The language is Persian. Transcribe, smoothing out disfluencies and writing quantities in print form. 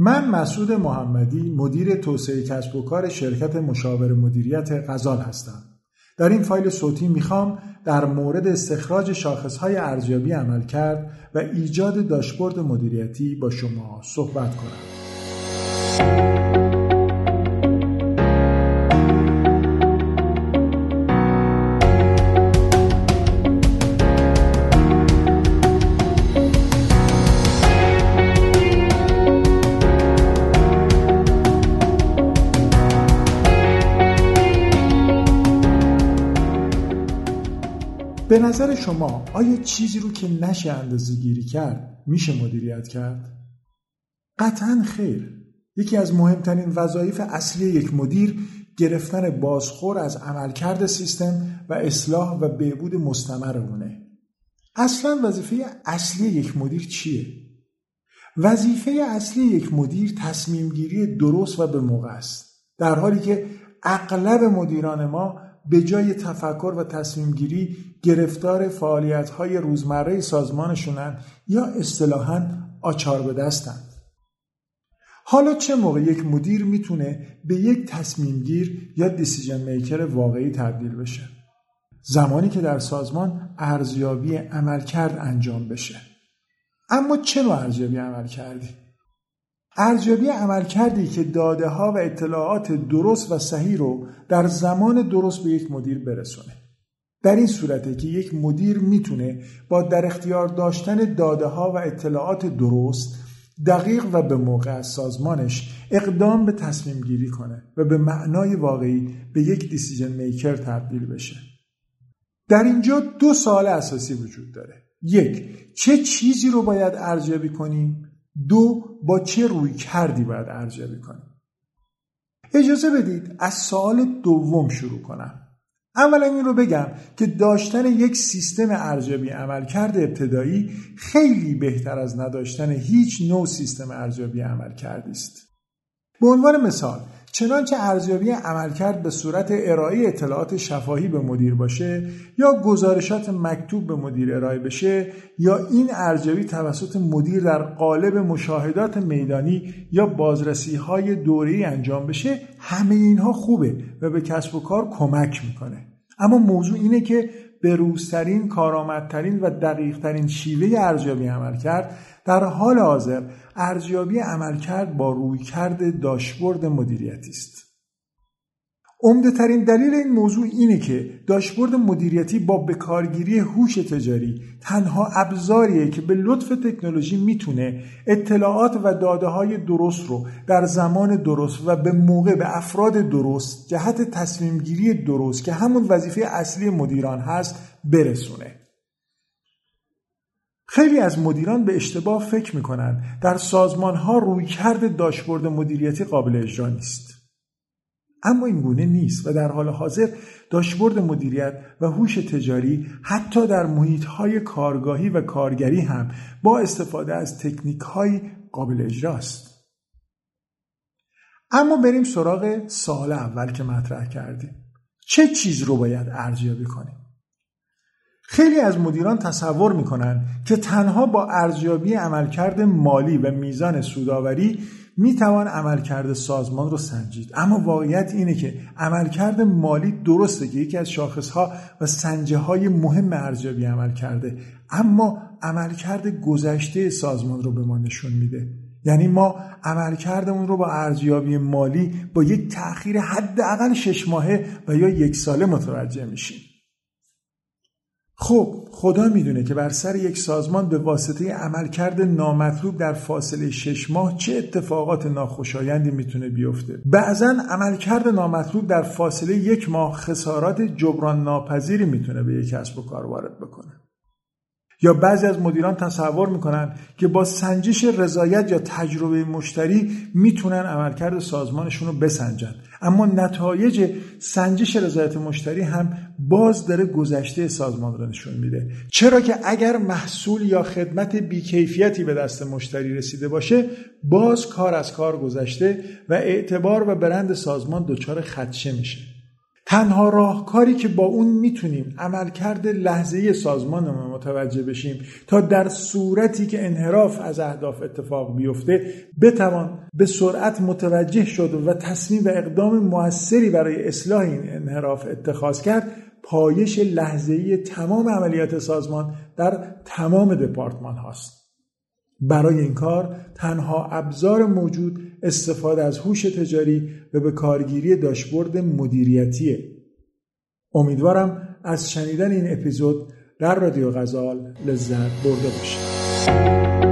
من مسعود محمدی، مدیر توسعه کسب و کار شرکت مشاور مدیریت غزال هستم. در این فایل صوتی میخوام در مورد استخراج شاخصهای ارزیابی عملکرد و ایجاد داشبورد مدیریتی با شما صحبت کنم. به نظر شما آیا چیزی رو که نشه اندازه‌گیری کرد میشه مدیریت کرد؟ قطعاً خیر. یکی از مهمترین وظایف اصلی یک مدیر گرفتن بازخور از عملکرد سیستم و اصلاح و بهبود مستمر اونه. اصلاً وظیفه اصلی یک مدیر چیه؟ وظیفه اصلی یک مدیر تصمیم گیری درست و به موقع است. در حالی که اغلب مدیران ما به جای تفکر و تصمیم گیری گرفتار فعالیت‌های روزمره سازمانشونن یا اصطلاحاً آچار به دستن. حالا چه موقع یک مدیر میتونه به یک تصمیم گیر یا دیسیژن میکر واقعی تبدیل بشه؟ زمانی که در سازمان ارزیابی عملکرد انجام بشه. اما چه نوع ارزیابی عملکردی؟ ارزیابی عملکردی که داده ها و اطلاعات درست و صحیح رو در زمان درست به یک مدیر برسونه. در این صورته که یک مدیر میتونه با در اختیار داشتن داده ها و اطلاعات درست، دقیق و به موقع از سازمانش اقدام به تصمیم گیری کنه و به معنای واقعی به یک دیسیژن میکر تبدیل بشه. در اینجا 2 سوال اساسی وجود داره. 1. چه چیزی رو باید ارزیابی کنیم؟ 2. با چه رویکردی باید ارزیابی کنیم؟ اجازه بدید از سوال دوم شروع کنم. اولا این رو بگم که داشتن یک سیستم ارزیابی عملکرد ابتدایی خیلی بهتر از نداشتن هیچ نوع سیستم ارزیابی عملکردی است. به عنوان مثال، چنانچه ارزیابی عملکرد به صورت ارائه اطلاعات شفاهی به مدیر باشه یا گزارشات مکتوب به مدیر ارائه بشه یا این ارزیابی توسط مدیر در قالب مشاهدات میدانی یا بازرسی‌های دوره‌ای انجام بشه، همه اینها خوبه و به کسب و کار کمک میکنه. اما موضوع اینه که بروزترین، کارآمدترین و دقیقترین شیوه ارزیابی عملکرد در حال حاضر ارزیابی عملکرد با رویکرد داشبورد مدیریتی است. عمده‌ترین دلیل این موضوع اینه که داشبورد مدیریتی با بکارگیری هوش تجاری تنها ابزاریه که به لطف تکنولوژی میتونه اطلاعات و داده‌های درست رو در زمان درست و به موقع به افراد درست جهت تصمیم گیری درست که همون وظیفه اصلی مدیران هست برسونه. خیلی از مدیران به اشتباه فکر میکنن در سازمان‌ها رویکرد داشبورد مدیریتی قابل اجرا نیست. اما این گونه نیست و در حال حاضر داشبورد مدیریت و هوش تجاری حتی در محیط‌های کارگاهی و کارگری هم با استفاده از تکنیک‌های قابل اجراست. اما بریم سراغ سوال اول که مطرح کردیم. چه چیز رو باید ارزیابی کنیم؟ خیلی از مدیران تصور میکنن که تنها با ارزیابی عملکرد مالی و میزان سودآوری میتوان عملکرد سازمان رو سنجید. اما واقعیت اینه که عملکرد مالی درسته که یکی از شاخصها و سنجه‌های مهم ارزیابی عملکرده، اما عملکرد گذشته سازمان رو به ما نشون میده. یعنی ما عملکردمون رو با ارزیابی مالی با یک تأخیر حداقل 6 ماهه و یا 1 ساله متوجه میشیم. خب خدا میدونه که بر سر یک سازمان به واسطه عملکرد نامطلوب در فاصله 6 ماه چه اتفاقات ناخوشایندی میتونه بیفته. بعضن عملکرد نامطلوب در فاصله 1 ماه خسارات جبران ناپذیری میتونه به یک کسب و کار وارد بکنه. یا بعضی از مدیران تصور میکنن که با سنجش رضایت یا تجربه مشتری میتونن عملکرد سازمانشون رو بسنجن، اما نتایج سنجش رضایت مشتری هم باز داره گذشته سازمان رو نشون میده. چرا که اگر محصول یا خدمت بیکیفیتی به دست مشتری رسیده باشه، باز کار از کار گذشته و اعتبار و برند سازمان دچار خدشه میشه. تنها راهکاری که با اون میتونیم عملکرد لحظه‌ای سازمانمون متوجه بشیم تا در صورتی که انحراف از اهداف اتفاق بیفته بتوان به سرعت متوجه شد و تصمیم و اقدام موثری برای اصلاح این انحراف اتخاذ کرد، پایش لحظه‌ای تمام عملیات سازمان در تمام دپارتمان هاست. برای این کار تنها ابزار موجود استفاده از هوش تجاری و به کارگیری داشبورد مدیریتیه. امیدوارم از شنیدن این اپیزود در رادیو غزال لذت برده باشید.